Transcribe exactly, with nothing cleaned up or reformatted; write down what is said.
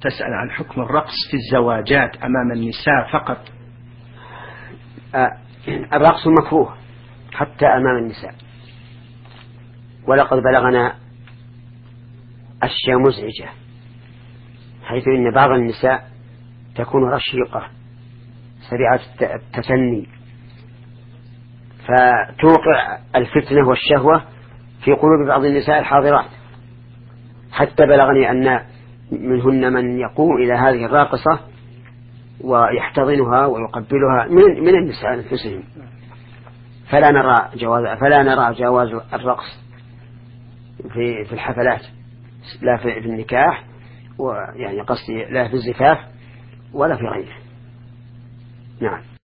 تسأل عن حكم الرقص في الزواجات أمام النساء فقط. الرقص مكروه حتى أمام النساء، ولقد بلغنا أشياء مزعجة، حيث إن بعض النساء تكون رشيقة سريعة التثني فتوقع الفتنة والشهوة في قلوب بعض النساء الحاضرات، حتى بلغني أن منهن من يقوم إلى هذه الراقصة ويحتضنها ويقبلها من من النساء أنفسهم. فلا نرى جواز فلا نرى جواز الرقص في في الحفلات، لا في النكاح، ويعني قصدي لا في الزفاف ولا في غيره. نعم.